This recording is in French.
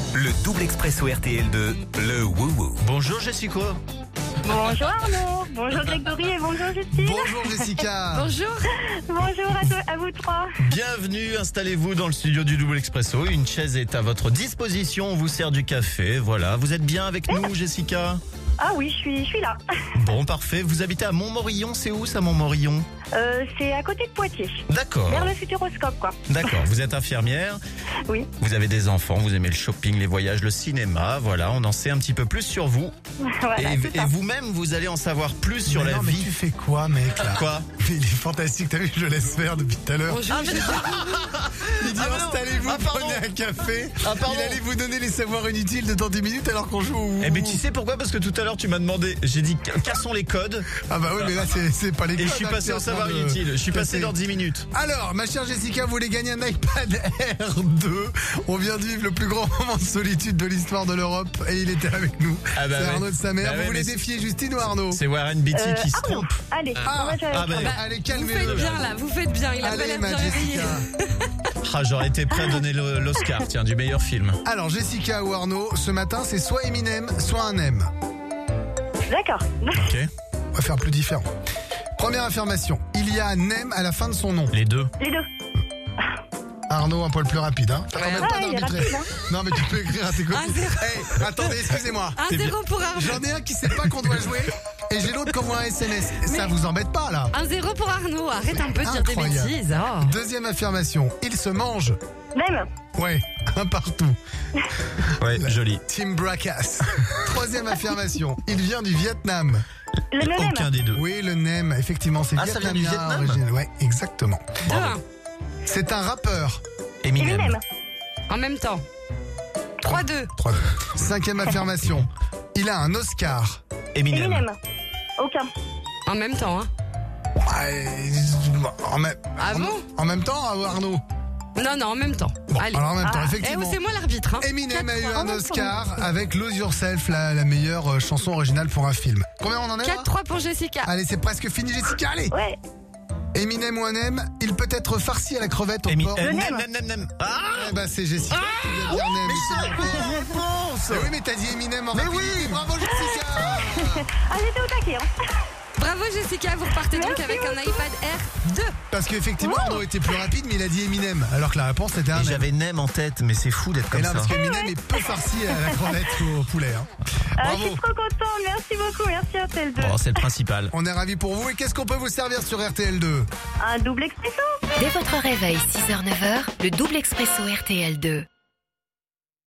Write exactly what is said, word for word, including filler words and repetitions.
Le double expresso R T L deux, le wouhou. Bonjour Jessica. Bonjour Arnaud, bonjour Grégory et bonjour Justine. Bonjour Jessica. Bonjour. Bonjour à, to- à vous trois. Bienvenue, installez-vous dans le studio du Double Expresso. Une chaise est à votre disposition, on vous sert du café. Voilà, vous êtes bien avec nous Jessica? Ah oui, je suis, je suis là. Bon, parfait. Vous habitez à Montmorillon, c'est où ça Montmorillon? Euh, c'est à côté de Poitiers, D'accord. vers le Futuroscope quoi. D'accord, vous êtes infirmière, Oui, vous avez des enfants, vous aimez le shopping, les voyages, le cinéma. Voilà, on en sait un petit peu plus sur vous. voilà, et c'est et ça. vous-même, vous allez en savoir plus sur Mais la non, mais vie. tu fais quoi, mec, là? Quoi? Mais il est fantastique, t'as vu, je le laisse faire depuis tout à l'heure. Bonjour. Ah, mais- Il dit Ah, non. installez-vous, Ah, pardon. prenez un café. Ah, pardon. Il allait vous donner les savoirs inutiles de dans dix minutes alors qu'on joue au... Eh ben tu sais pourquoi? Parce que tout à l'heure tu m'as demandé, j'ai dit cassons les codes Ah bah oui, mais là c'est c'est pas les et codes, je suis hein, passé qui au est en train savoir de inutile. Je suis passé casser. dans dix minutes. Alors, ma chère Jessica, vous voulez gagner un iPad Air deux. On vient de vivre le plus grand moment de solitude de l'histoire de l'Europe et il était avec nous. Ah bah c'est ouais. Arnaud de sa mère. Bah vous ouais, voulez mais c'est- défier Justine ou Arnaud? C'est Warren Beatty Euh, qui se Arnaud, trompe. allez, Ah, on va jouer avec ah, bah, Arnaud. Allez, Vous calmez-le. faites bien là, vous faites bien, il a pas Allez, l'air ma bien réveillé. Jessica. Ah, j'aurais été prêt à donner le- l'Oscar, tiens, du meilleur film. Alors, Jessica ou Arnaud, ce matin, c'est soit Eminem, soit un M. D'accord. Ok. On va faire plus différent. Première affirmation. Il y a un M à la fin de son nom. Les deux. Les deux. Arnaud, un poil plus rapide, hein. T'as quand Ouais. même Ah, pas il est d'arbitré. rapide, hein. Non, mais tu peux écrire à tes Un copines. zéro. Hey, attendez, excusez-moi. un zéro pour Arnaud. J'en ai un qui sait pas qu'on doit jouer et j'ai l'autre qui envoie un S M S. Ça vous embête pas, là? un zéro pour Arnaud. Arrête un peu de dire des Incroyable. bêtises. Oh. Deuxième affirmation. Il se mange. Même. Ouais, un partout. Ouais, joli. Tim Bracas. Troisième affirmation. Il vient du Vietnam. Le même. Aucun des deux. Oui, le Nem, effectivement, c'est Ah, ça vient du vietnamien Vietnam originel. Ouais, exactement. deux un. C'est un rappeur. Eminem. Eminem. En même temps. trois deux. Trois, deux. Cinquième affirmation. Il a un Oscar. Eminem. Eminem. Aucun. En même temps, hein. Ouais, en, même, Ah en- bon en même temps, Arnaud. Non, non, en même temps. Bon, Allez. alors en même temps, Ah. Eh, effectivement. c'est moi l'arbitre, hein. Eminem a eu quatre un trois. Oscar avec Lose Yourself, la, la meilleure euh, chanson originale pour un film. Combien on en est là? quatre trois pour Jessica. Allez, c'est presque fini, Jessica, allez. Ouais. Eminem ou un M, il peut être farci à la crevette au Emi- porc. Nem, Nem. nem, nem, nem. Ah, Eh bah c'est Jessica qui vient de dire Nem. c'est réponse. Mais oui, mais t'as dit Eminem en Mais rapidité. oui. Bravo Jessica. Ah, j'étais au taquet, hein. Bravo Jessica, vous repartez donc Merci avec un iPad Air deux. Parce qu'effectivement, Arnaud était plus rapide, mais il a dit Eminem. Alors que la réponse était un Et Nem. j'avais Nem en tête, mais c'est fou d'être Et comme là, ça. parce qu'Eminem est peu farci à la crevette ou au poulet. Hein. Ah, je Bravo. suis trop contente. Merci beaucoup. Merci R T L deux. Bon, c'est le principal. On est ravis pour vous. Et qu'est-ce qu'on peut vous servir sur R T L deux? Un double expresso. Dès votre réveil, six heures neuf heures, le double expresso R T L deux.